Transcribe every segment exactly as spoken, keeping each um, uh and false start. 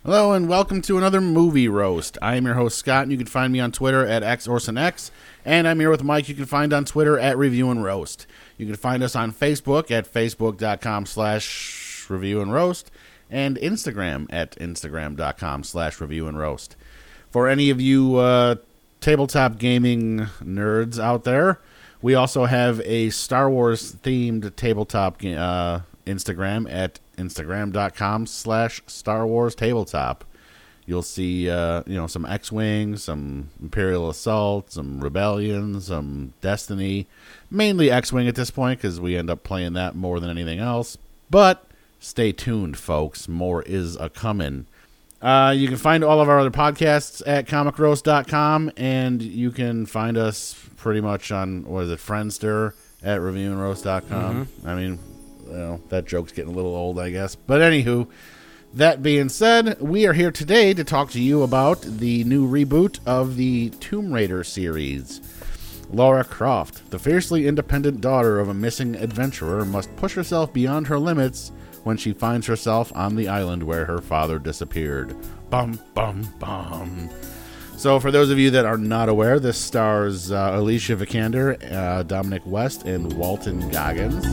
Hello and welcome to another movie roast. I am your host Scott, and you can find me on Twitter at XOrsonX, and I'm here with Mike. You can find on Twitter at Review and Roast. You can find us on Facebook at facebook.com slash Review and Roast, and Instagram at instagram.com slash Review and Roast. For any of you uh, tabletop gaming nerds out there, we also have a Star Wars themed tabletop uh, Instagram at instagram.com slash Star Wars Tabletop. You'll see, uh, you know, some X-Wing, some Imperial Assault, some Rebellion, some Destiny. Mainly X-Wing at this point because we end up playing that more than anything else. But stay tuned, folks. More is a-coming. Uh, you can find all of our other podcasts at comic roast dot com, and you can find us pretty much on, what is it, Friendster at review and roast dot com. Mm-hmm. I mean... Well, that joke's getting a little old, I guess. But anywho, that being said, we are here today to talk to you about the new reboot of the Tomb Raider series. Lara Croft, the fiercely independent daughter of a missing adventurer, must push herself beyond her limits when she finds herself on the island where her father disappeared. Bum, bum, bum. So for those of you that are not aware, this stars uh, Alicia Vikander, uh, Dominic West, and Walton Goggins.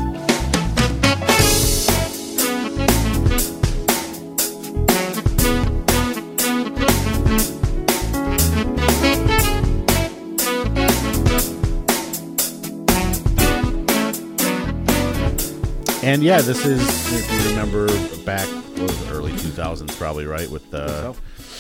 And yeah, this is, if you remember back, what was it, early two thousands probably, right? With the,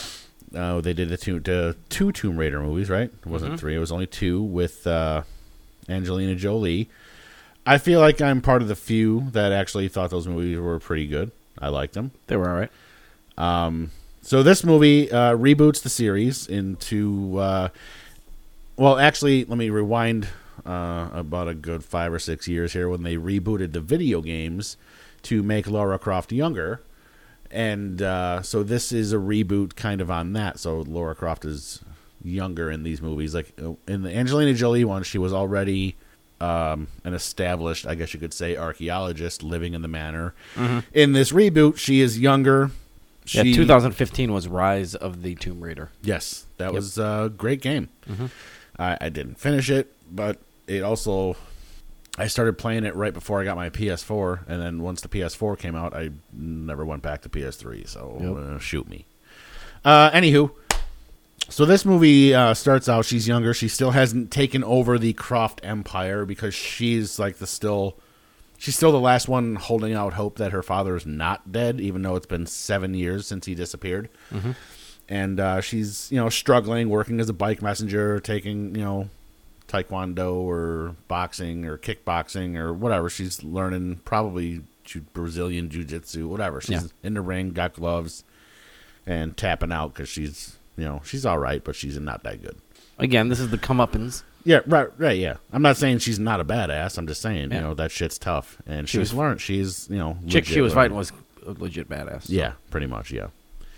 uh, they did the two, the two Tomb Raider movies, right? It wasn't mm-hmm. three, it was only two with uh, Angelina Jolie. I feel like I'm part of the few that actually thought those movies were pretty good. I liked them. They were all right. Um, so this movie uh, reboots the series into, uh, well, actually, let me rewind Uh, about a good five or six years here when they rebooted the video games to make Lara Croft younger. And uh, so this is a reboot kind of on that. So Lara Croft is younger in these movies. Like in the Angelina Jolie one, she was already um, an established, I guess you could say, archaeologist living in the manor. Mm-hmm. In this reboot, she is younger. She, yeah, twenty fifteen was Rise of the Tomb Raider. Yes, that yep. was a great game. Mm-hmm. I, I didn't finish it, but it also, I started playing it right before I got my P S four, and then once the P S four came out, I never went back to P S three, so yep. uh, shoot me. Uh, anywho, so this movie uh, starts out, she's younger, she still hasn't taken over the Croft empire because she's like the still, she's still the last one holding out hope that her father is not dead, even though it's been seven years since he disappeared. Mm-hmm. And uh, she's, you know, struggling, working as a bike messenger, taking, you know, Taekwondo or boxing or kickboxing or whatever. She's learning probably ju- Brazilian jiu-jitsu, whatever. She's yeah. in the ring, got gloves, and tapping out because she's, you know, she's all right, but she's not that good. Again, this is the comeuppance. Yeah, right, right, yeah. I'm not saying she's not a badass. I'm just saying, yeah. you know, that shit's tough. And she she's was learned. She's, you know, chick she was fighting was a legit badass. So. Yeah, pretty much, yeah.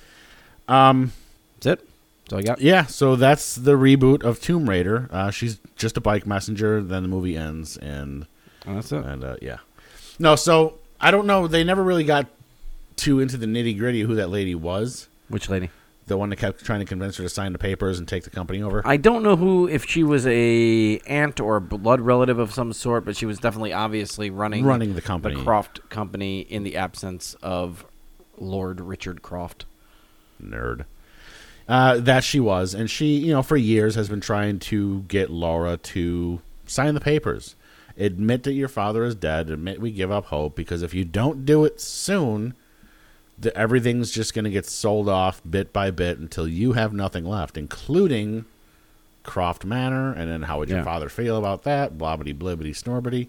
Um, That's it? So I got yeah, so that's the reboot of Tomb Raider. Uh, she's just a bike messenger. Then the movie ends, and oh, that's it. And uh, yeah, no. So I don't know. They never really got too into the nitty gritty of who that lady was. Which lady? The one that kept trying to convince her to sign the papers and take the company over. I don't know who, if she was a aunt or a blood relative of some sort, but she was definitely obviously running running the company, the Croft company, in the absence of Lord Richard Croft. Nerd. Uh, that she was, and she, you know, for years has been trying to get Laura to sign the papers. Admit that your father is dead. Admit we give up hope, because if you don't do it soon, the, everything's just going to get sold off bit by bit until you have nothing left, including Croft Manor, and then how would your yeah. father feel about that? Blobbity, blibbity, snorbity.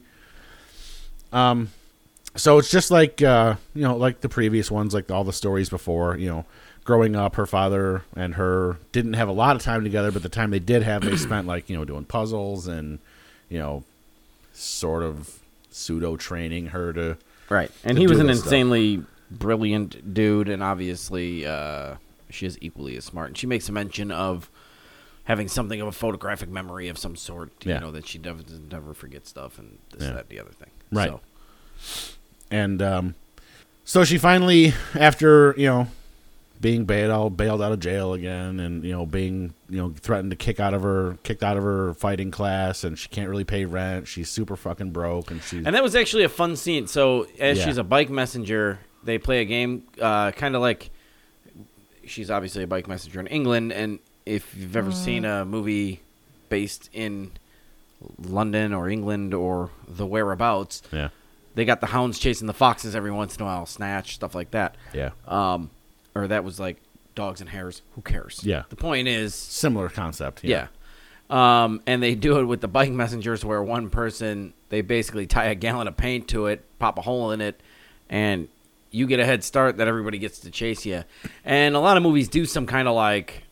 Um, so it's just like, uh, you know, like the previous ones, like all the stories before, you know, growing up, her father and her didn't have a lot of time together, but the time they did have, they spent, like, you know, doing puzzles and, you know, sort of pseudo training her to right. And to he was an stuff. insanely brilliant dude, and obviously uh, she is equally as smart. And she makes a mention of having something of a photographic memory of some sort, you yeah. know, that she never, never forget stuff and this, yeah. that, the other thing. Right. So. And um, so she finally, after, you know, being bailed bailed out of jail again, and you know being you know threatened to kick out of her kicked out of her fighting class, and she can't really pay rent. She's super fucking broke, and she's and that was actually a fun scene. So as Yeah. she's a bike messenger, they play a game, uh, kind of like she's obviously a bike messenger in England, and if you've ever seen a movie based in London or England or the whereabouts, yeah they got the hounds chasing the foxes every once in a while, snatch, stuff like that. yeah Um, or that was like dogs and hares. Who cares? Yeah. The point is, similar concept. yeah. Um, and they do it with the bike messengers where one person, they basically tie a gallon of paint to it, pop a hole in it, and you get a head start that everybody gets to chase you. And a lot of movies do some kind of like,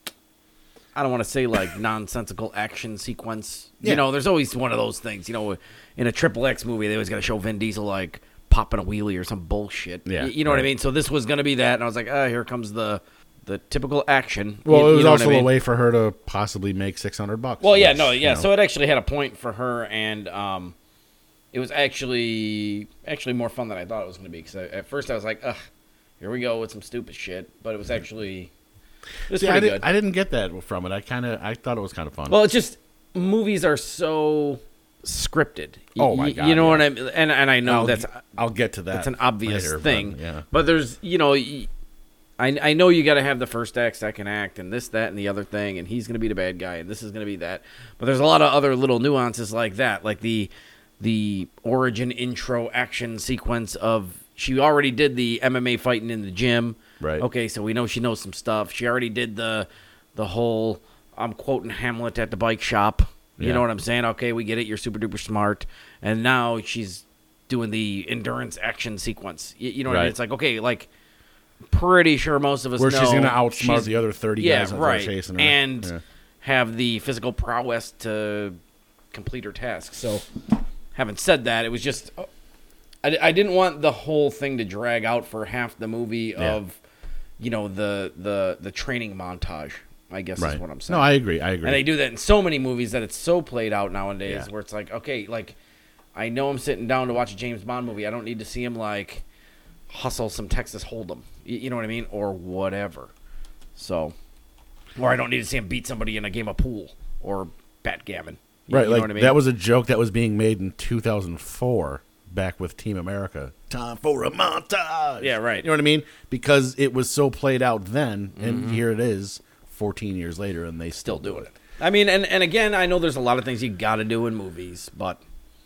I don't want to say like nonsensical action sequence. Yeah. You know, there's always one of those things. You know, in a Triple X movie, they always got to show Vin Diesel like popping a wheelie or some bullshit. Yeah, Y- you know what I right. mean? So this was going to be that, and I was like, oh, here comes the the typical action. Well, You- it you was know what also I mean? a way for her to possibly make six hundred bucks. Well, yeah, which, no, you yeah. know, So it actually had a point for her, and um, it was actually actually more fun than I thought it was going to be. Because at first I was like, ugh, here we go with some stupid shit. But it was actually it was see, I, pretty did, good. I didn't get that from it. I kind of I thought it was kind of fun. Well, it's just movies are so scripted. Y- Oh, my y- God, You know yeah. what I mean? And and I know I'll, that's I'll get to that. that's an obvious later, but, thing. yeah. But there's you know. Y- I, I know you got to have the first act, second act, and this, that, and the other thing, and he's going to be the bad guy, and this is going to be that. But there's a lot of other little nuances like that, like the the origin intro action sequence of she already did the M M A fighting in the gym. Right. Okay, so we know she knows some stuff. She already did the the whole I'm quoting Hamlet at the bike shop. You Yeah. know what I'm saying? Okay, we get it. You're super duper smart. And now she's doing the endurance action sequence. You, you know what I Right. mean? It's like, okay, like pretty sure most of us Where know she's going to outsmart she's- the other thirty yeah, guys that right, are chasing her. and Yeah. have the physical prowess to complete her task. So, having said that, it was just I, I didn't want the whole thing to drag out for half the movie Yeah. of you know the the the training montage. I guess Right. is what I'm saying. No, I agree. I agree. And they do that in so many movies that it's so played out nowadays Yeah. where it's like, okay, like, I know I'm sitting down to watch a James Bond movie. I don't need to see him, like, hustle some Texas Hold'em. You, you know what I mean? Or whatever. So, or I don't need to see him beat somebody in a game of pool or backgammon. You, right, you like know what I mean? that was a joke that was being made in two thousand four back with Team America. Time for a montage. Yeah, right. You know what I mean? Because it was so played out then, and here it is fourteen years later, and they still, Still doing it. I mean, and, and again, I know there's a lot of things you got to do in movies, but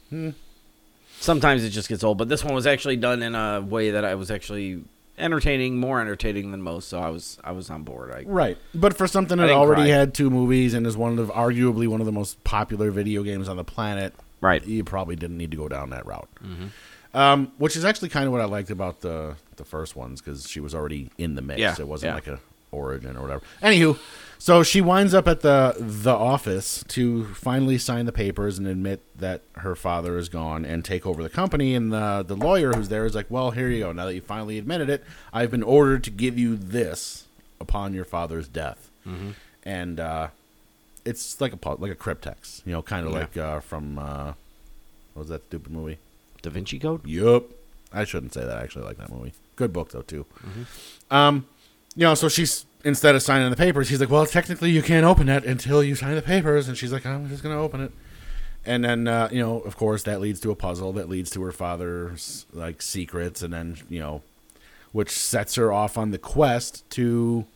sometimes it just gets old. But this one was actually done in a way that I was actually entertaining, more entertaining than most. So I was I was on board. I, Right, but for something I that didn't already cry. had two movies and is one of arguably one of the most popular video games on the planet, Right. you probably didn't need to go down that route. Um, which is actually kind of what I liked about the the first ones because she was already in the mix. Yeah, It wasn't yeah. like a origin or whatever. Anywho, so she winds up at the the office to finally sign the papers and admit that her father is gone and take over the company. And the the lawyer who's there is like, "Well, here you go. Now that you finally admitted it, I've been ordered to give you this upon your father's death." Mm-hmm. And uh, it's like a pu- like a cryptex, you know, kind of Yeah. like uh, from uh, what was that stupid movie? Da Vinci Code? Yup. I shouldn't say that. I actually like that movie. Good book though too. Um, you know, so she's instead of signing the papers, he's like, "Well, technically you can't open it until you sign the papers," and she's like, "I'm just gonna open it." And then uh, you know, of course, that leads to a puzzle that leads to her father's like secrets, and then you know, which sets her off on the quest to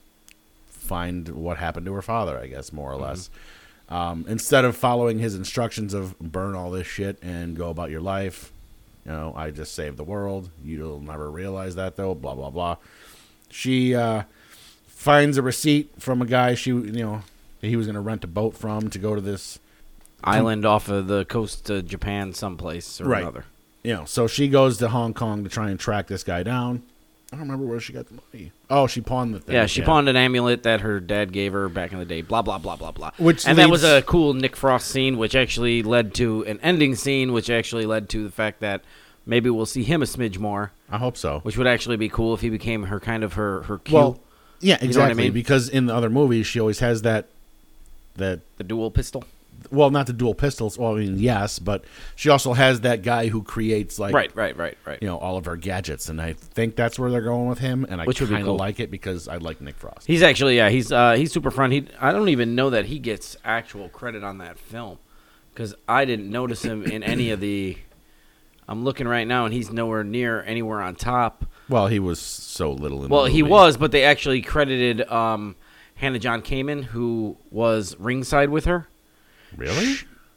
find what happened to her father. I guess more or less. Um, instead of following his instructions of burn all this shit and go about your life, you know, I just saved the world. You'll never realize that though. Blah blah blah. She uh, finds a receipt from a guy she, you know, he was going to rent a boat from to go to this Island off of the coast of Japan someplace or Right. another. You know, so she goes to Hong Kong to try and track this guy down. I don't remember where she got the money. Oh, she pawned the thing. Yeah, she pawned an amulet that her dad gave her back in the day. Blah, blah, blah, blah, blah. Which and that was leads- a cool Nick Frost scene, which actually led to an ending scene, which actually led to the fact that maybe we'll see him a smidge more, I hope so. which would actually be cool if he became her kind of her, her cue. Well, yeah, exactly. You know what I mean? Because in the other movies, she always has that that the dual pistol. well, not the dual pistols. Well, I mean, yes, but she also has that guy who creates like Right, right, right, right. you know, all of her gadgets, and I think that's where they're going with him. And I Which would be kind of cool. like it because I like Nick Frost. He's actually yeah, he's uh, he's super fun. He I don't even know that he gets actual credit on that film because I didn't notice him in any of the. I'm looking right now, and he's nowhere near anywhere on top. Well, he was so little in Well, the he movie. was, but they actually credited um, Hannah John Kamen, who was ringside with her. Really?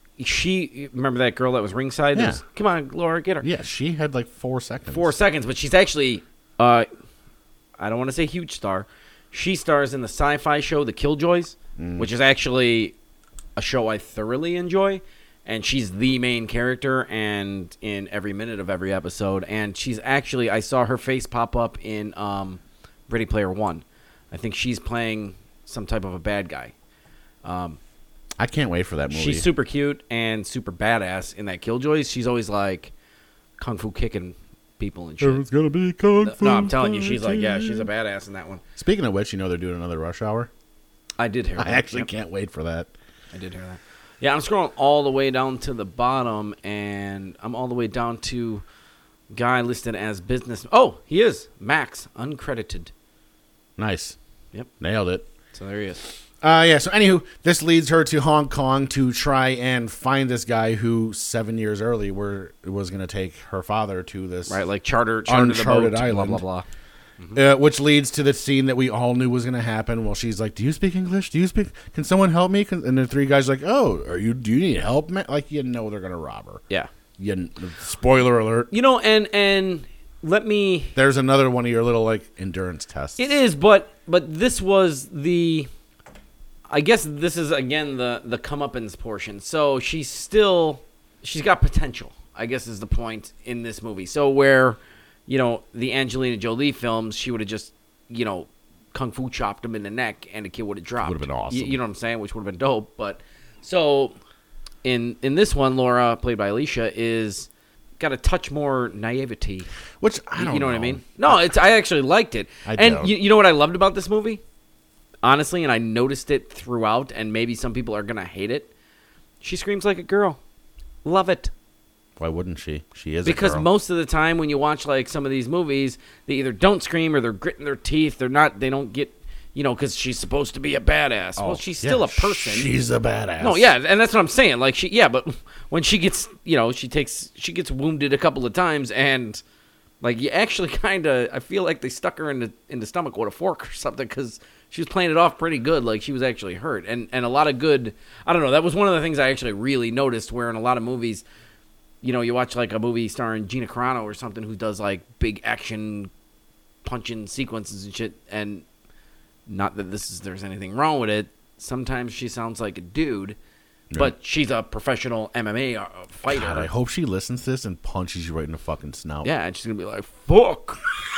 She remember that girl that was ringside? That Yeah. was, Come on, Laura, get her. Yeah, she had like four seconds. Four seconds, but she's actually, uh, I don't want to say huge star. She stars in the sci-fi show The Killjoys, Mm. which is actually a show I thoroughly enjoy. And she's the main character and in every minute of every episode. And she's actually, I saw her face pop up in um, Ready Player One. I think she's playing some type of a bad guy. Um, I can't wait for that movie. she's super cute and super badass in that Killjoys. She's always like kung fu kicking people and shit. There's gonna be kung fu. No, I'm telling you, she's like, yeah, she's a badass in that one. Speaking of which, you know they're doing another Rush Hour. I did hear that. I actually Yep, can't wait for that. I did hear that. Yeah, I'm scrolling all the way down to the bottom, and I'm all the way down to guy listed as business. Oh, he is. Max, uncredited. Nice. Yep. Nailed it. So there he is. Uh, yeah, so anywho, this leads her to Hong Kong to try and find this guy who seven years early were, was going to take her father to this. Right, like charter, charter Uncharted the boat, island. blah, blah, blah. Uh, which leads to the scene that we all knew was going to happen. Well, she's like, "Do you speak English? Do you speak? Can someone help me?" Can, and the three guys are like, "Oh, are you? Do you need help, man?" Like, you know, they're going to rob her. Yeah. You, spoiler alert. You know, and and let me... There's another one of your little like endurance tests. It is, but but this was the... I guess this is, again, the, the comeuppance portion. So she's still... She's got potential, I guess is the point in this movie. So where... You know, the Angelina Jolie films, she would have just, you know, kung fu chopped him in the neck and the kid would have dropped. Would have been awesome. You, you know what I'm saying? Which would have been dope. But so in in this one, Laura, played by Alicia, is got a touch more naivety. Which I don't You know, know what I mean? No, it's I actually liked it. I and don't. you, you know what I loved about this movie? Honestly, and I noticed it throughout, and maybe some people are going to hate it. She screams like a girl. Love it. Why wouldn't she? She is Because a girl. most of the time when you watch like some of these movies, they either don't scream or they're gritting their teeth. They're not. They don't get. You know, because she's supposed to be a badass. Oh, well, she's yeah, still a person. She's a badass. No, yeah, and that's what I'm saying. Like she, yeah, but when she gets, you know, she takes, she gets wounded a couple of times, and like you actually kind of, I feel like they stuck her in the in the stomach with a fork or something because she was playing it off pretty good. Like she was actually hurt, and and a lot of good. I don't know. That was one of the things I actually really noticed. Where in a lot of movies. You know, you watch like a movie starring Gina Carano or something who does like big action punching sequences and shit. And not that this is there's anything wrong with it. Sometimes she sounds like a dude, Yeah. but she's a professional M M A fighter. God, I hope she listens to this and punches you right in the fucking snout. Yeah, and she's gonna be like, "Fuck."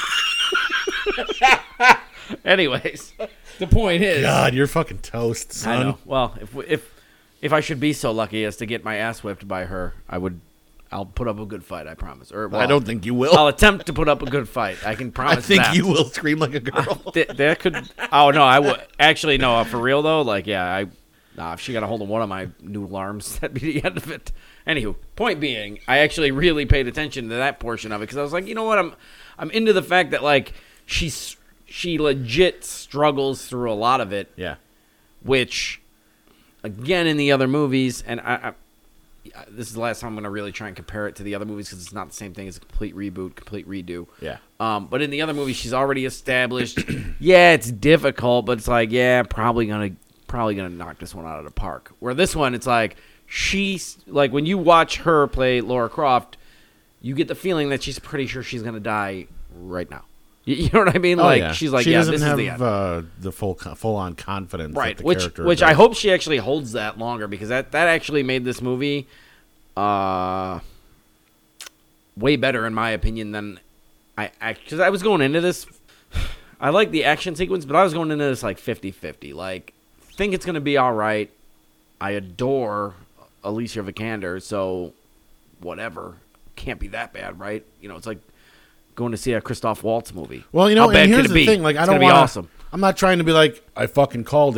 Anyways, the point is, God, you're fucking toast, son. I know. Well, if if if I should be so lucky as to get my ass whipped by her, I would. I'll put up a good fight, I promise. Or well, I don't think you will. I'll attempt to put up a good fight. I can promise. I think that. you will scream like a girl. Th- that could. Oh no, I would actually no. Uh, for real though, like yeah, I. Nah, if she got a hold of one of my noodle arms, that'd be the end of it. Anywho, point being, I actually really paid attention to that portion of it because I was like, you know what, I'm, I'm into the fact that like she's she legit struggles through a lot of it. Yeah. Which, again, in the other movies, and I. I this is the last time I'm going to really try and compare it to the other movies because it's not the same thing as a complete reboot, complete redo. Yeah. Um, but in the other movies, she's already established. Yeah, it's difficult, but it's like, yeah, probably gonna, probably gonna knock this one out of the park. Where this one, it's like she's like when you watch her play Lara Croft, you get the feeling that she's pretty sure she's gonna die right now. You, you know what I mean? Oh, like yeah. she's like, she yeah, doesn't this have is the end. Uh, the full full on confidence, Right, that the which character which does. I hope she actually holds that longer because that, that actually made this movie uh, way better in my opinion than I because I, I was going into this. I like the action sequence, but I was going into this like fifty-fifty. Like, think it's gonna be all right. I adore Alicia Vikander, so whatever, can't be that bad, right? You know, it's like going to see a Christoph Waltz movie. Well, you know, How bad and could here's it the be? thing: like, I It's don't gonna be want awesome. I'm not trying to be like I fucking called it,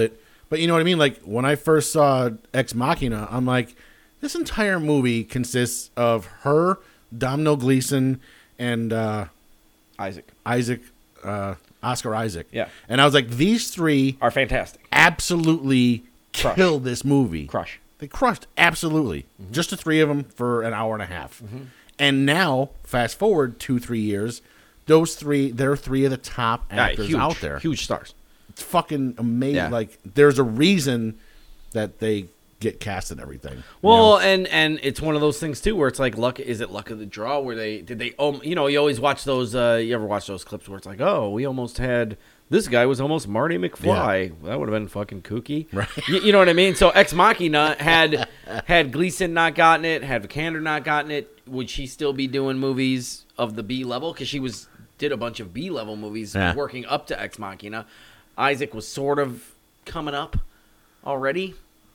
But you know what I mean? Like, when I first saw Ex Machina, I'm like, this entire movie consists of her, Domhnall Gleeson, and uh, Isaac. Isaac, uh, Oscar Isaac. Yeah. And I was like, these three Are fantastic. absolutely Crush. kill this movie. Crush. They crushed, absolutely. Mm-hmm. Just the three of them for an hour and a half. Mm-hmm. And now, fast forward two, three years, those three, they're three of the top Yeah, actors huge, out there. Huge stars. It's fucking amazing. Yeah. Like, there's a reason that they get cast and everything. you Well, know? and and it's one of those things too, where it's like luck. Is it luck of the draw? Where they did they? Um, you know, you always watch those. Uh, you ever watch those clips where it's like, oh, we almost had this guy was almost Marty McFly. That would have been fucking kooky. Right. You, you know what I mean? So Ex Machina had had Gleason not gotten it, had Vikander not gotten it, would she still be doing movies of the B level? Because she was did a bunch of B level movies Yeah. working up to Ex Machina. Isaac was sort of coming up already.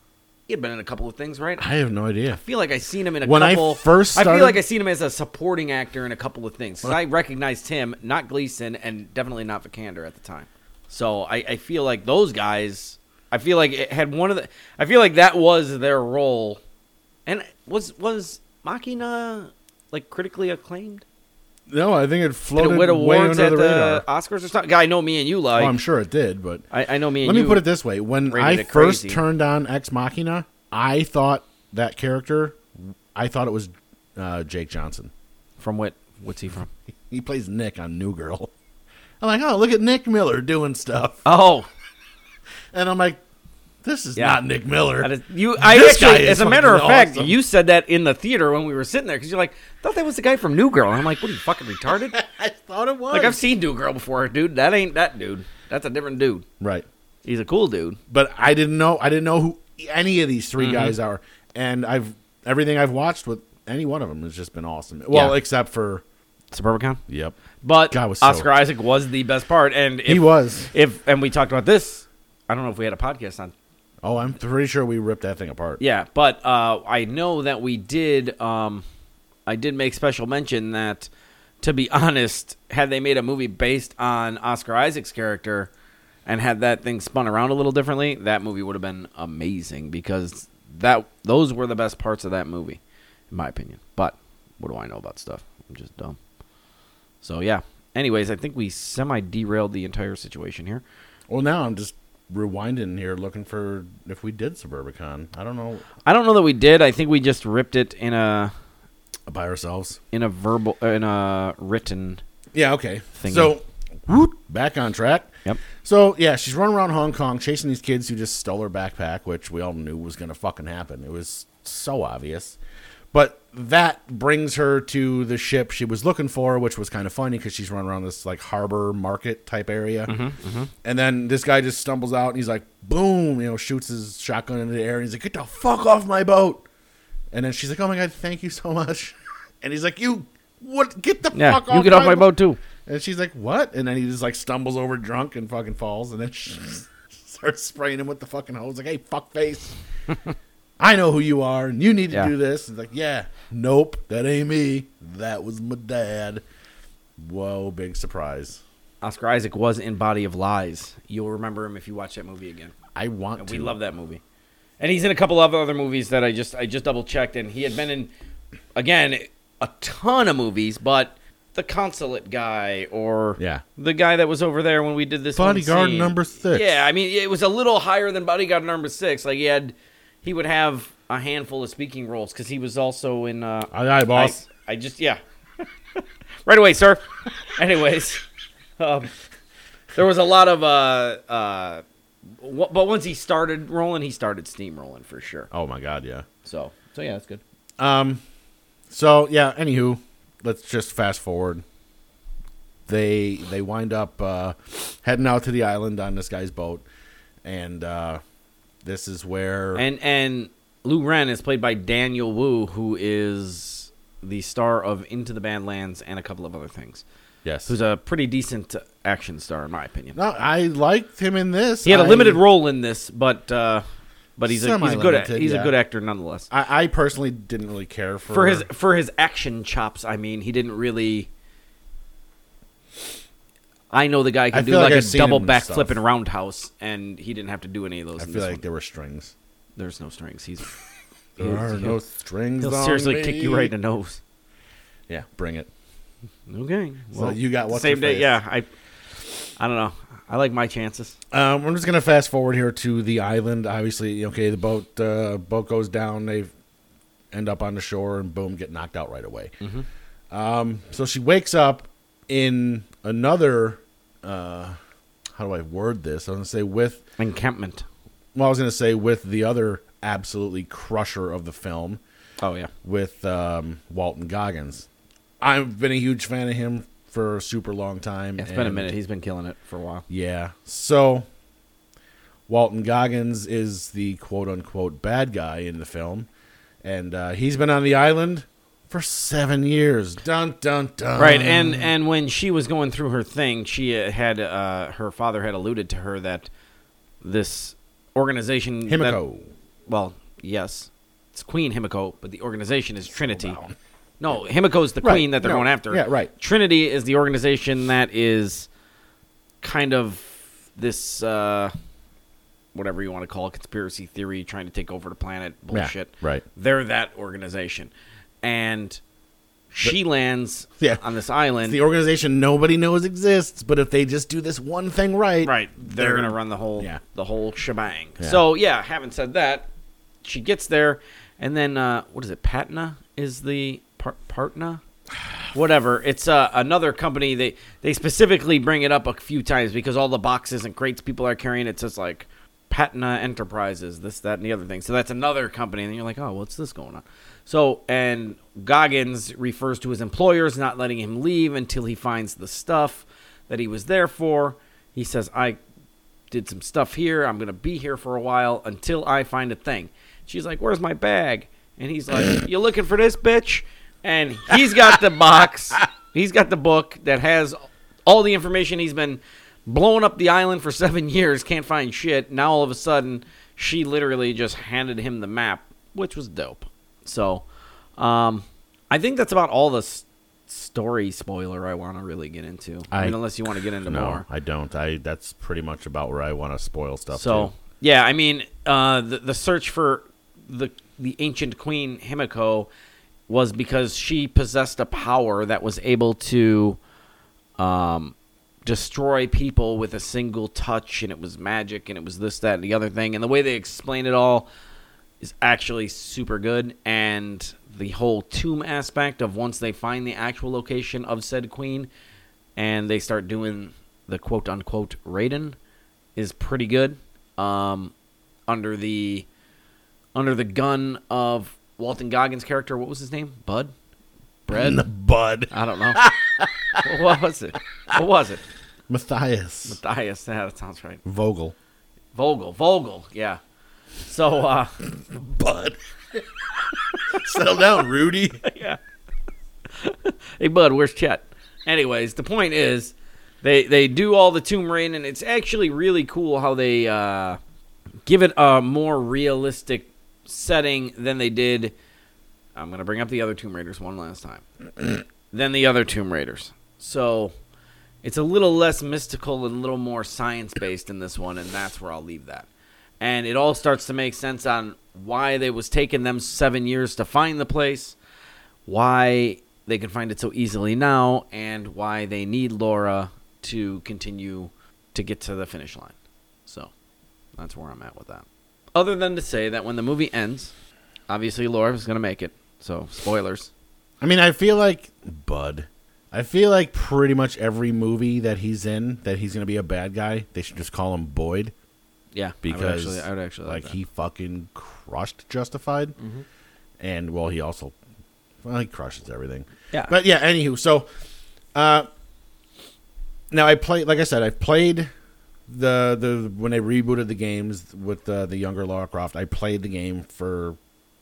He had been in a couple of things, right? I have no idea. I feel like I seen him in a When I couple. first I feel started- like I seen him as a supporting actor in a couple of things. 'Cause I recognized him, not Gleason, and definitely not Vikander at the time. So I, I feel like those guys. I feel like it had one of the. I feel like that was their role, and was was Machina like critically acclaimed? No, I think it Did floated it win way awards under at the radar. the Oscars or something? I know me and you like. Oh, I'm sure it did, but I, I know me and let you. me put it this way: when I rated it first crazy. turned on Ex Machina, I thought that character, I thought it was uh, Jake Johnson. From what? What's he from? He plays Nick on New Girl. I'm like, oh, look at Nick Miller doing stuff, Oh, and I'm like, this is Yeah. not Nick Miller. that is, you. I This guy actually, is as a matter of fucking fact, awesome. you said that in the theater when we were sitting there because you're like, I thought that was the guy from New Girl. And I'm like, what are you fucking retarded? I thought it was Like I've seen New Girl before, dude. That ain't that dude. That's a different dude. right, He's a cool dude. but I didn't know. I didn't know who any of these 3 Mm-hmm. guys are, and I've everything I've watched with any one of them has just been awesome. Well, Yeah. except for Suburbicon. yep, But God, was so- Oscar Isaac was the best part, and if, he was. If and we talked about this. I don't know if we had a podcast on. Oh, I'm pretty sure we ripped that thing apart. Yeah, but uh, I know that we did. Um, I did make special mention that, to be honest, had they made a movie based on Oscar Isaac's character, and had that thing spun around a little differently, that movie would have been amazing because that those were the best parts of that movie, in my opinion. But what do I know about stuff? I'm just dumb. So yeah. Anyways, I think we semi derailed the entire situation here. Well, now I'm just rewinding here, looking for if we did Suburbicon. I don't know I don't know that we did. I think we just ripped it in a by ourselves. in a verbal in a written. Yeah. Okay. Thingy. So, whoop, back on track. Yep. So yeah, she's running around Hong Kong chasing these kids who just stole her backpack, which we all knew was going to fucking happen. It was so obvious. But that brings her to the ship she was looking for, which was kind of funny because she's running around this like harbor market type area. Mm-hmm, And then this guy just stumbles out and he's like, boom, you know, shoots his shotgun into the air. And he's like, get the fuck off my boat. And then she's like, oh my God, thank you so much. And he's like, you, what? Get the Yeah, fuck off you get off my boat too. And she's like, what? And then he just like stumbles over drunk and fucking falls. And then she starts spraying him with the fucking hose. Like, hey, fuck face. I know who you are, and you need to Yeah. do this. It's like, yeah, nope, that ain't me. That was my dad. Whoa, big surprise. Oscar Isaac was in Body of Lies. You'll remember him if you watch that movie again. I want And to. we love that movie. And he's in a couple of other movies that I just I just double checked, and he had been in again a ton of movies, but the consulate guy or Yeah. the guy that was over there when we did this one Bodyguard scene. number six. Yeah, I mean it was a little higher than Bodyguard number six. Like he had he would have a handful of speaking roles because he was also in uh, Aye, aye, boss. I, I just yeah. Right away, sir. Anyways, um, there was a lot of uh uh, w- but once he started rolling, he started steamrolling for sure. Oh, my God, yeah. So so yeah, that's good. Um, so, yeah, anywho, let's just fast forward. They they wind up uh, heading out to the island on this guy's boat. And uh, this is where... And and Lou Ren is played by Daniel Wu, who is the star of Into the Badlands and a couple of other things. yes. Who's a pretty decent action star in my opinion. No, I liked him in this. He had a I- limited role in this, but uh, but he's a, he's a good Semi-limited, he's yeah. a good actor nonetheless. I, I personally didn't really care for... For his for his action chops, I mean, he didn't really. I know the guy I can do feel like like I've a seen double him in backflip stuff. and roundhouse, and he didn't have to do any of those. I in feel this like one. there were strings. There's no strings. He's There are he'll, no strings. he'll on seriously me. kick you right in the nose. Yeah, bring it. Okay. So Well, you got what's same her day. face? Yeah. I. I don't know. I like my chances. Um, we're just gonna fast forward here to the island. Obviously, okay, the boat uh, boat goes down. They end up on the shore, and boom, get knocked out right away. Mhm. Um, so she wakes up in another. Uh, how do I word this? I was gonna say with. Encampment. Well, I was gonna say with the other absolutely crusher of the film, Oh yeah. with um, Walton Goggins. I've been a huge fan of him for a super long time. It's been a and- minute. He's been killing it for a while. Yeah. So Walton Goggins is the quote unquote bad guy in the film. And uh, he's been on the island for seven years. Dun dun dun. Right, and and when she was going through her thing, she uh, had uh, her father had alluded to her that this organization, that- Himiko. well, yes, it's Queen Himiko, but the organization is Trinity. Wow. No, Himiko's the Right, queen that they're no, going after. yeah, right. Trinity is the organization that is kind of this, uh, whatever you want to call it, conspiracy theory, trying to take over the planet bullshit. Yeah, right. They're that organization. And she lands Yeah. on this island. It's the organization nobody knows exists, but if they just do this one thing right, Right, they're, they're- gonna run the whole yeah. the whole shebang. Yeah. So yeah, having said that, she gets there, and then uh, what is it? Patna is the par- Partna, whatever. It's uh, another company. They they specifically bring it up a few times because all the boxes and crates people are carrying. It says like Patna Enterprises, this, that, and the other thing. So that's another company, and you're like, oh, what's this going on? So, and Goggins refers to his employers not letting him leave until he finds the stuff that he was there for. He says, I did some stuff here. I'm going to be here for a while until I find a thing. She's like, where's my bag? And he's like, you looking for this, bitch? And he's got the box. He's got the book that has all the information. He's been blowing up the island for seven years, can't find shit. Now all of a sudden, she literally just handed him the map, which was dope. So, um, I think that's about all the s- story spoiler I want to really get into. I, I- mean, unless you want to get into no, more. I don't. I that's pretty much about where I want to spoil stuff. So, too. yeah, I mean, uh, the the search for the the ancient queen Himiko was because she possessed a power that was able to um, destroy people with a single touch, and it was magic, and it was this, that, and the other thing. And the way they explain it all is actually super good. And the whole tomb aspect of once they find the actual location of said queen and they start doing the quote-unquote raiding is pretty good. Um, under the under the gun of Walton Goggins' character, what was his name? Bud? Bread? Bud. I don't know. What was it? What was it? Matthias. Matthias. Yeah, that sounds right. Vogel. Vogel. Vogel. Yeah. So, uh, Bud. Settle down, Rudy. yeah. Hey, Bud, where's Chet? Anyways, the point is, they they do all the tomb raiding, and it's actually really cool how they uh, give it a more realistic setting than they did. I'm going to bring up the other Tomb Raiders one last time. Than the other Tomb Raiders. So it's a little less mystical and a little more science-based in this one, and that's where I'll leave that. And it all starts to make sense on why they was taking them seven years to find the place, why they can find it so easily now, and why they need Laura to continue to get to the finish line. So that's where I'm at with that. Other than to say that when the movie ends, obviously Laura is going to make it. So, spoilers. I mean, I feel like Bud. I feel like pretty much every movie that he's in that he's going to be a bad guy, they should just call him Boyd. Yeah, Because I would actually, I would actually like, like that. he fucking crushed Justified. Mhm. And, well, he also, well, he crushes everything. Yeah. But, yeah, anywho, so, uh, now I played, like I said, I've played the, the, when they rebooted the games with the, the younger Lara Croft, I played the game for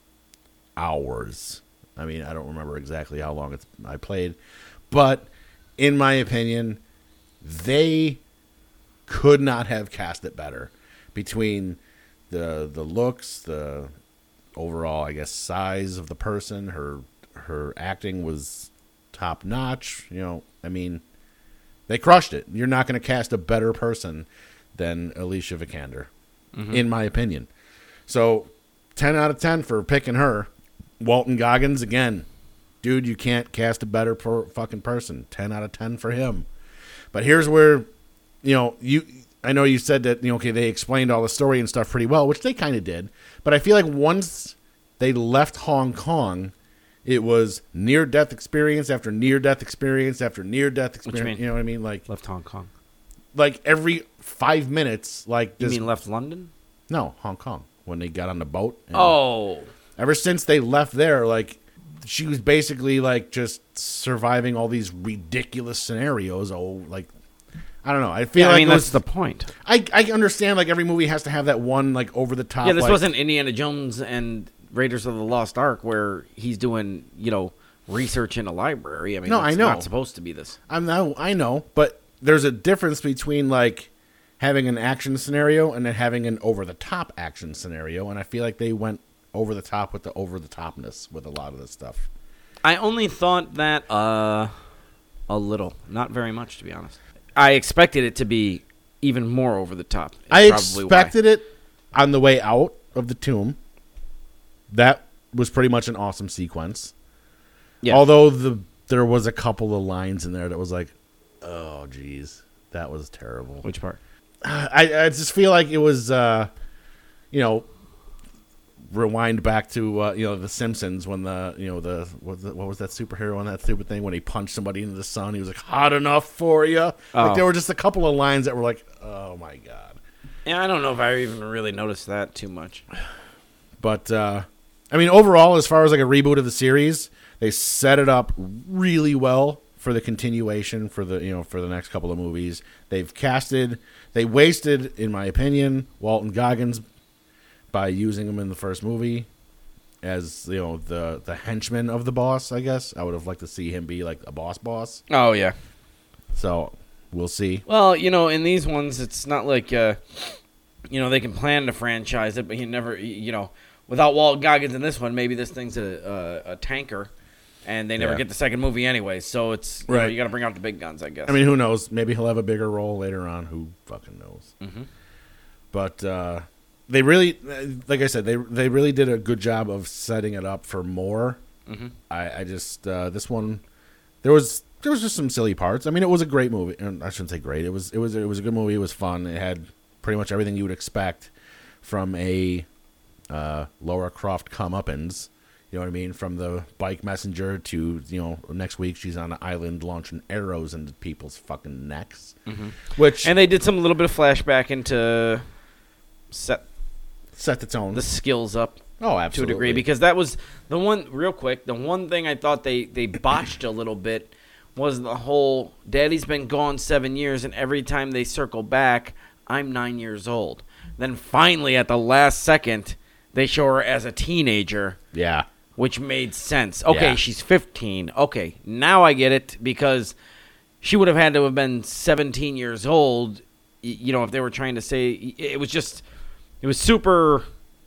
hours. I mean, I don't remember exactly how long it's I played, but in my opinion, they could not have cast it better between the the looks, the overall, I guess, size of the person. Her her acting was top notch. You know, I mean, They crushed it. You're not going to cast a better person than Alicia Vikander, mm-hmm. in my opinion. So, ten out of ten for picking her. Walton Goggins, again, dude, you can't cast a better per- fucking person. ten out of ten for him. But here's where, you know, you. I know you said that, you know, okay, they explained all the story and stuff pretty well, which they kind of did. But I feel like once they left Hong Kong, it was near-death experience after near-death experience after near-death experience. What you mean? You know what I mean? Like Left Hong Kong. Like every five minutes, like You this. mean left London? No, Hong Kong. When they got on the boat. and Oh. Ever since they left there, like, she was basically, like, just surviving all these ridiculous scenarios. Oh, like, I don't know. I feel Yeah, like I mean, it was, that's the point. I, I understand, like, every movie has to have that one, like, over-the-top. Yeah, this like, wasn't Indiana Jones and Raiders of the Lost Ark where he's doing, you know, research in a library. I mean, No, it's I know. not supposed to be this. I know, I know, but there's a difference between, like, having an action scenario and then having an over-the-top action scenario, and I feel like they went over the top with the over-the-topness with a lot of this stuff. I only thought that uh, a little, not very much, to be honest. I expected it to be even more over the top. It's I probably expected why. it on the way out of the tomb. That was pretty much an awesome sequence. Yeah. Although the there was a couple of lines in there that was like, oh, geez, that was terrible. Which part? I, I just feel like it was, uh, you know, rewind back to uh, you know the Simpsons when the you know the what, the what was that superhero on that stupid thing when he punched somebody into the sun. He was like, hot enough for you. Oh. Like there were just a couple of lines that were like, oh my god. Yeah, I don't know if I even really noticed that too much. But uh, I mean, overall, as far as like a reboot of the series, they set it up really well for the continuation for the you know for the next couple of movies. They've casted, they wasted, in my opinion, Walton Goggins by using him in the first movie as you know the the henchman of the boss. I guess I would have liked to see him be like a boss boss. Oh, yeah. So we'll see. Well, you know, in these ones, it's not like, uh, you know, they can plan to franchise it, but you never, you know, without Walt Goggins in this one, maybe this thing's a, a, a tanker, and they never Yeah. get the second movie anyway. So it's, you Right. know, you got to bring out the big guns, I guess. I mean, who knows? Maybe he'll have a bigger role later on. Who fucking knows? Mm-hmm. But uh, they really, like I said, they they really did a good job of setting it up for more. Mm-hmm. I, I just uh, this one, there was there was just some silly parts. I mean, it was a great movie. I shouldn't say great. It was it was it was a good movie. It was fun. It had pretty much everything you would expect from a uh, Laura Croft comeuppance. You know what I mean? From the bike messenger to, you know, next week she's on an island launching arrows into people's fucking necks. Mm-hmm. Which And they did some little bit of flashback into set set its own. the skills up Oh, absolutely. to a degree, because that was the one, real quick, the one thing I thought they, they botched a little bit was the whole, Daddy's been gone seven years, and every time they circle back, I'm nine years old. Then finally, at the last second, they show her as a teenager. Yeah. Which made sense. Okay, Yeah. she's fifteen. Okay, now I get it, because she would have had to have been seventeen years old, y- you know, if they were trying to say, it was just, it was super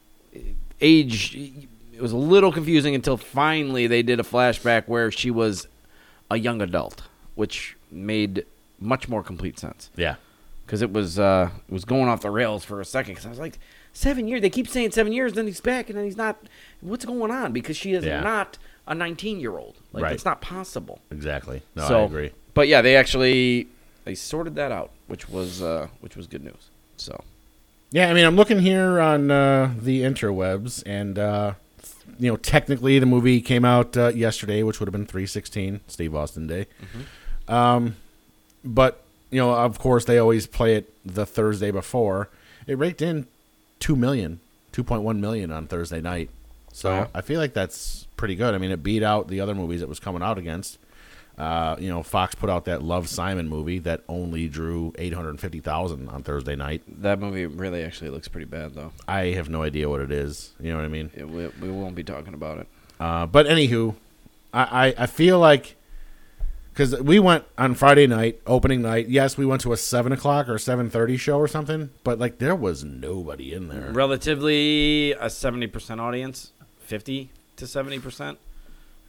age, it was a little confusing until finally they did a flashback where she was a young adult, which made much more complete sense. Yeah. Because it was, uh, it was going off the rails for a second, because I was like, Seven years. They keep saying seven years, then he's back, and then he's not. What's going on? Because she is Yeah. not a nineteen-year-old. Like, Right. it's not possible. Exactly. No, So- I agree. But yeah, they actually they sorted that out, which was uh, which was good news. So Yeah, I mean, I'm looking here on uh, the interwebs, and uh, you know, technically the movie came out uh, yesterday, which would have been three sixteen, Steve Austin Day. Mm-hmm. Um, but you know, of course, they always play it the Thursday before. It raked in two million, two point one million on Thursday night. So Yeah. I feel like that's pretty good. I mean, it beat out the other movies it was coming out against. Uh, you know, Fox put out that Love, Simon movie that only drew eight hundred fifty thousand on Thursday night. that movie really actually looks pretty bad, though. I have no idea what it is. You know what I mean? It, we, we won't be talking about it. Uh, but anywho, I, I, I feel like, because we went on Friday night, opening night. Yes, we went to a seven o'clock or seven thirty show or something, but like there was nobody in there. Relatively a seventy percent audience, fifty to seventy percent.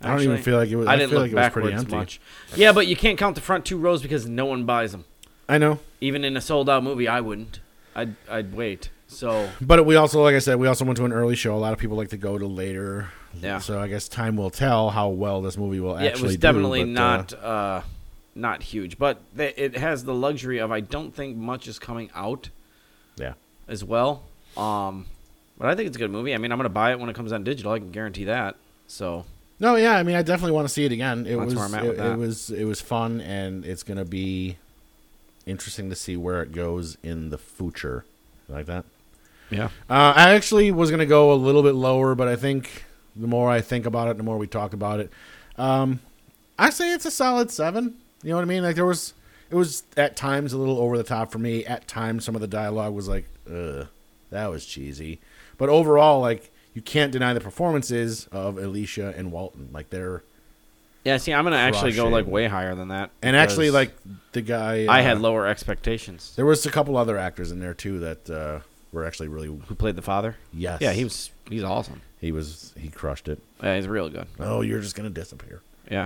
I don't even feel like it was. I I didn't feel look like it was pretty backwards empty. much. Yeah, but you can't count the front two rows because no one buys them. I know. Even in a sold out movie, I wouldn't. I'd I'd wait. So, but we also, like I said, we also went to an early show. A lot of people like to go to later. Yeah. So I guess time will tell how well this movie will yeah, actually it was do, definitely but, not Uh, uh, not huge, but th- it has the luxury of I don't think much is coming out yeah. as well. Um, but I think it's a good movie. I mean, I'm gonna buy it when it comes on digital. I can guarantee that. So. No, yeah. I mean, I definitely want to see it again. It That's was. where I'm at it, with that. it was. It was fun, and it's gonna be interesting to see where it goes in the future. You like that? Yeah. Uh, I actually was going to go a little bit lower, but I think the more I think about it, the more we talk about it. Um, I say it's a solid seven. You know what I mean? Like there was, it was at times a little over the top for me. At times, some of the dialogue was like, ugh, that was cheesy. But overall, like you can't deny the performances of Alicia and Walton. Like they're Yeah. See, I'm gonna actually go Crushing. like way higher than that. and actually because like the guy. I uh, had lower expectations. There was a couple other actors in there too that uh, were actually really Who played the father? yes. Yeah, he was. He's awesome. he was he crushed it. Yeah, he's real good. Oh, you're just gonna disappear. Yeah.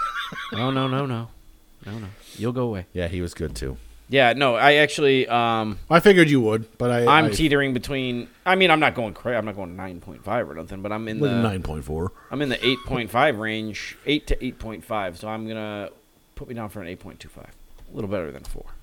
no, no, no, no, no, no. You'll go away. Yeah, he was good too. Yeah. No, I actually. Um, I figured you would, but I I'm I, teetering between. I mean, I'm not going crazy. I'm not going nine point five or nothing, but I'm in like the nine point four. I'm in the eight point five range, eight to eight point five. So I'm gonna put me down for an eight point two five. A little better than four.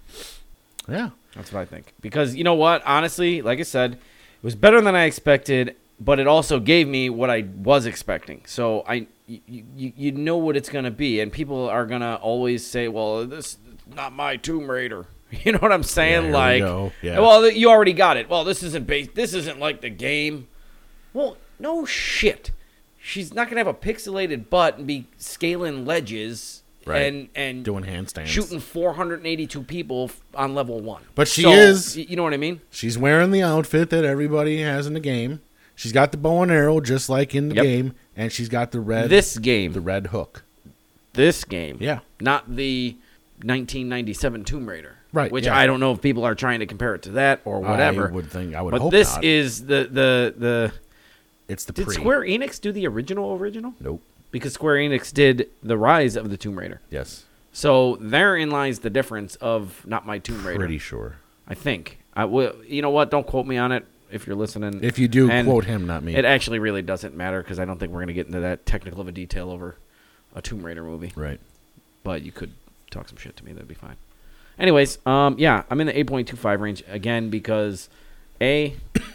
Yeah, That's what I think. Because you know what? Honestly, like I said, it was better than I expected, but it also gave me what I was expecting. So I, you, you, you know what it's gonna be, and people are gonna always say, "Well, this is not my Tomb Raider." You know what I'm saying? Yeah, here we like, go. Yeah. well, you already got it. Well, this isn't based. This isn't like the game. Well, no shit. She's not gonna have a pixelated butt and be scaling ledges. Right. And and doing handstands, shooting four hundred eighty-two people f- on level one. But she So, is- y- you know what I mean? She's wearing the outfit that everybody has in the game. She's got the bow and arrow just like in the Yep. game, and she's got the red This game, the red hook. this game, Yeah, not the nineteen ninety-seven Tomb Raider, Right, Which yeah. I don't know if people are trying to compare it to that or whatever. I would think I would but hope this not. is the the the. it's the Did pre. Square Enix do the original original? Nope. Because Square Enix did the Rise of the Tomb Raider. Yes. So therein lies the difference of not my Tomb Raider. Pretty sure. I think. I will. You know what? Don't quote me on it if you're listening. If you do, And quote him, not me. It actually really doesn't matter because I don't think we're going to get into that technical of a detail over a Tomb Raider movie. right. But you could talk some shit to me. That'd be fine. Anyways, um, yeah, I'm in the eight point two five range again because, A,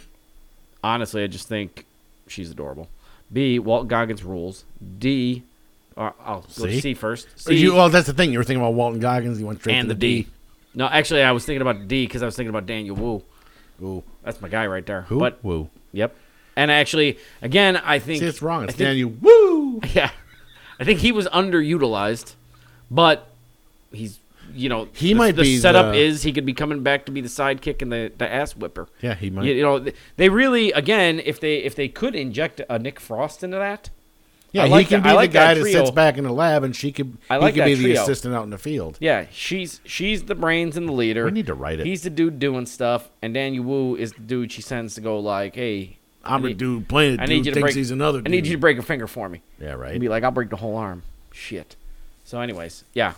honestly, I just think she's adorable. B, Walt Goggins rules. D, uh, I'll go C? C first. So C, you, well, that's the thing. You were thinking about Walton Goggins. You went straight and to the the, D. No, actually, I was thinking about D because I was thinking about Daniel Wu. Ooh. That's my guy right there. Who? But Woo. yep. And actually, again, I think See, it's wrong. It's I think- Daniel. Woo. Yeah, I think he was underutilized, but he's you know He the, might the be setup the- is he could be coming back to be the sidekick and the, the ass whipper. Yeah, he might. You, you know th- they really again if they if they could inject a Nick Frost into that. Yeah, I he like can that- be I like the guy that that, trio. sits back in the lab, and she could. I like he could that be the trio. assistant out in the field. Yeah, she's she's the brains and the leader. We need to write it. He's the dude doing stuff, and Daniel Wu is the dude she sends to go like, hey, I'm I a need- dude playing a I dude need you to thinks break. he's another dude. I need you to break a finger for me. Yeah, right. And be like, I'll break the whole arm. Shit. So, anyways, yeah,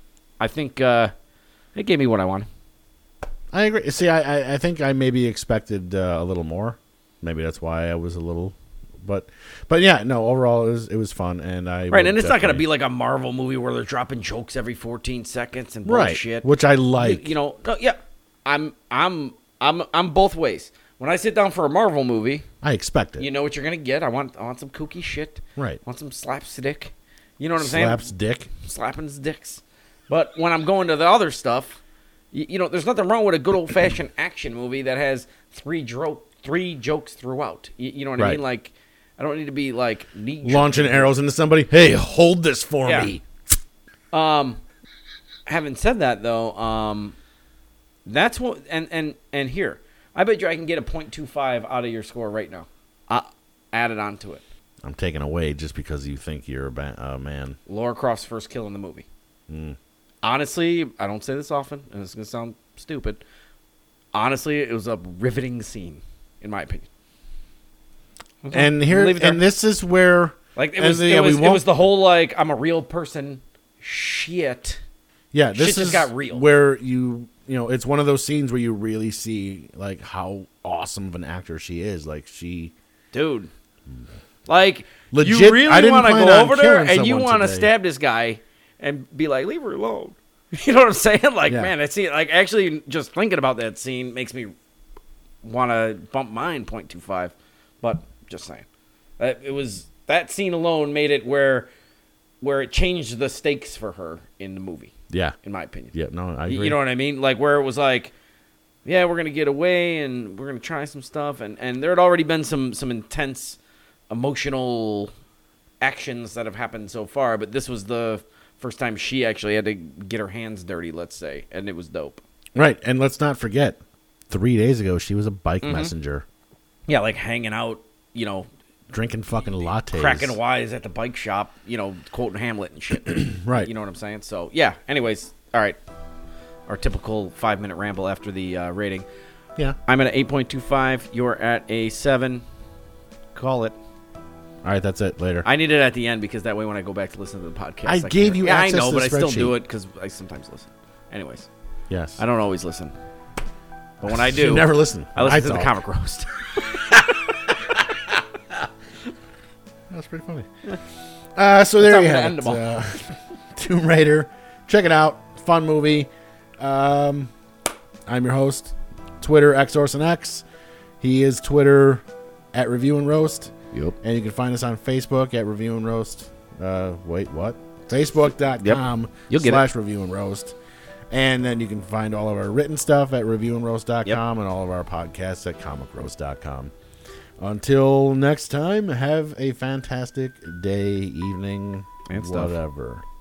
I think uh, it gave me what I wanted. I agree. See, I, I, I think I maybe expected uh, a little more. Maybe that's why I was a little, but, but yeah, no. Overall, it was it was fun, and I Right, would and it's not going to definitely- be like a Marvel movie where they're dropping jokes every fourteen seconds and right, bullshit. which I like. You, you know, no, yeah, I'm, I'm, I'm, I'm both ways. When I sit down for a Marvel movie, I expect it. you know what you're going to get. I want, I want some kooky shit. right. I want some slapstick. You know what I'm saying? Slaps dick. Slapping dicks. But when I'm going to the other stuff, you, you know, there's nothing wrong with a good old fashioned action movie that has three dro- three jokes throughout. You, you know what I Right. mean? Like, I don't need to be like knee Launching arrows into somebody. Hey, hold this for Yeah. me. Um, having said that though, um, that's what and and and here, I bet you I can get a point two five out of your score right now. Uh, add it onto it. I'm taking away just because you think you're a ba- uh, man. Laura Croft's first kill in the movie. Mm. Honestly, I don't say this often, and it's gonna sound stupid. Honestly, it was a riveting scene, in my opinion. Okay. And here, Leave it there. and this is where Like it And was, the- it, yeah, we was it won't- was the whole like I'm a real person. Shit. Yeah, this Shit is just got real. where you you know it's one of those scenes where you really see like how awesome of an actor she is. Like she, Dude. Like Legit, you really I didn't want to plan go on over there killing and you someone want to today. stab this guy and be like, leave her alone. You know what I'm saying? Like, Yeah. man, that scene, like actually just thinking about that scene makes me want to bump mine point two five. But just saying, uh, it was that scene alone made it where where it changed the stakes for her in the movie, yeah, in my opinion. yeah. No, I You- agree. You know what I mean? Like where it was like, yeah, we're gonna get away and we're gonna try some stuff, and, and there had already been some some intense emotional actions that have happened so far, but this was the first time she actually had to get her hands dirty, let's say, and it was dope. Right, and let's not forget, three days ago she was a bike Mm-hmm. messenger, Yeah, like hanging out, you know, drinking fucking lattes, cracking wise at the bike shop, you know, quoting Hamlet and shit. Right. You know what I'm saying? So yeah. Anyways, all right. Our typical five minute ramble after the uh, rating. Yeah. I'm at an eight point two five. You're at a seven. Call it. All right, that's it. Later. I need it at the end because that way when I go back to listen to the podcast, I can- gave you Yeah, access I know, to but the I still spreadsheet. do it because I sometimes listen. Anyways, Yes. I don't always listen, but when I do, You never listen. I listen to the talk. comic roast. That's pretty funny. Uh, so there how you I'm gonna have end it. them all. Uh, Tomb Raider. Check it out. Fun movie. Um, I'm your host. Twitter, XOrsonX. He is Twitter at Review and Roast. Yep. And you can find us on Facebook at Review and Roast. Uh, wait, what? Facebook.com Yep. You'll get slash Review and Roast. And then you can find all of our written stuff at review and roast dot com and all of our podcasts at comic roast dot com. Until next time, have a fantastic day, evening, And stuff. whatever.